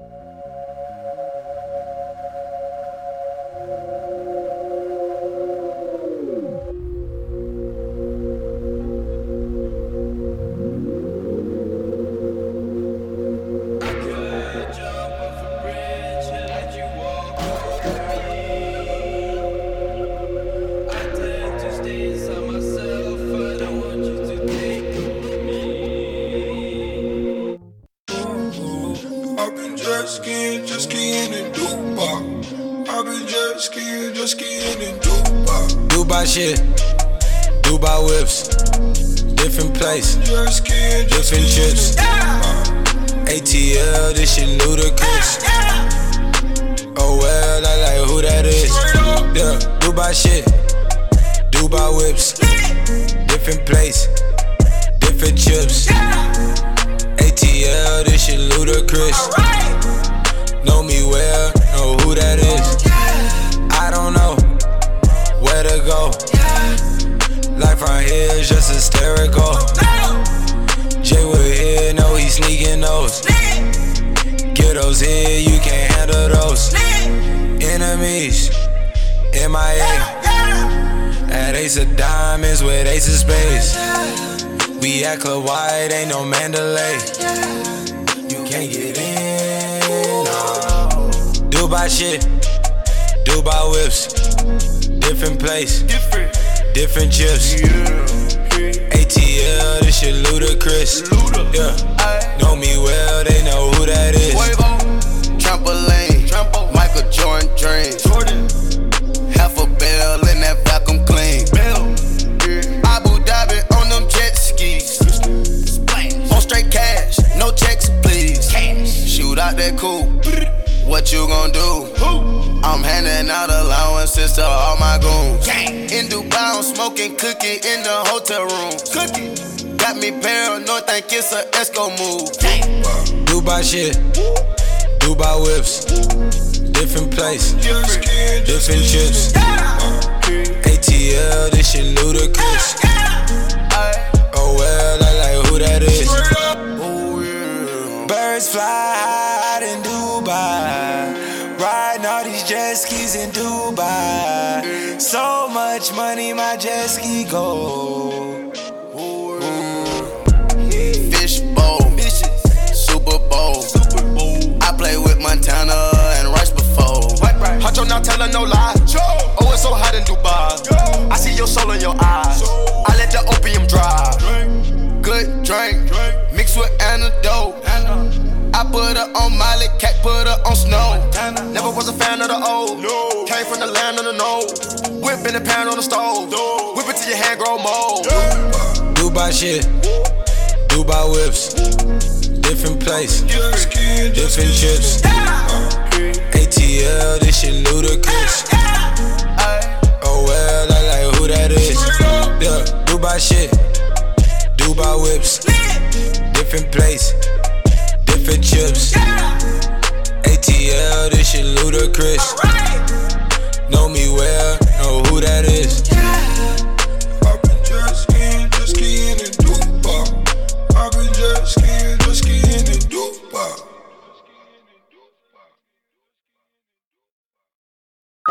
Just skiing in Dubai. I've been just skiing in Dubai. Dubai shit, Dubai whips, different place, different trips. ATL, this shit ludicrous. Oh well, I like who that is. Yeah, Dubai shit, Dubai whips, different place, different chips. ATL, this shit ludicrous. Know me well, know who that is. I don't know where to go. Life around here is just hysterical. Jay Wood here, know he sneaking those. Get those here, you can't handle those. Enemies, MIA. At Ace of Diamonds with Ace of Spades. We at Club White, ain't no Mandalay. You can't get in, no. Dubai shit, Dubai whips, different place, different chips. ATL, this shit ludicrous. Yeah, know me well, they know who that is. Trampoline, Michael Jordan dream. Half a bell in that vacuum clean. Abu Dhabi on them jet skis. On straight cash, no checks please. Shoot out that coupe, what you gon' do? I'm handing out allowances to all my goons. In Dubai, I'm smoking cookie in the hotel room. Got me paranoid, think it's a Esco move. Dubai shit, Dubai whips, different place, different chips. ATL, this shit ludicrous. Oh well, I like who that is. Birds fly high in Dubai, riding all these jet skis in Dubai. So much money, my jet ski go. Fishbowl, Super Bowl. I play with Montana and Rice before. Huncho not telling no lie. Oh, it's so hot in Dubai. I see your soul in your eyes. I let the opium dry. Good drink, mixed with antidote. I put her on Miley, Cat put her on Snow. Never was a fan of the old. Came from the land of the no. Whip in the pan on the stove. Whip it till your hand grow mold. Dubai shit, Dubai whips, different place, different chips. ATL, this shit ludicrous. Oh well, I like who that is. Yeah, Dubai shit, Dubai whips, different place, different chips. ATL, this shit ludicrous. Know me well, know who that is.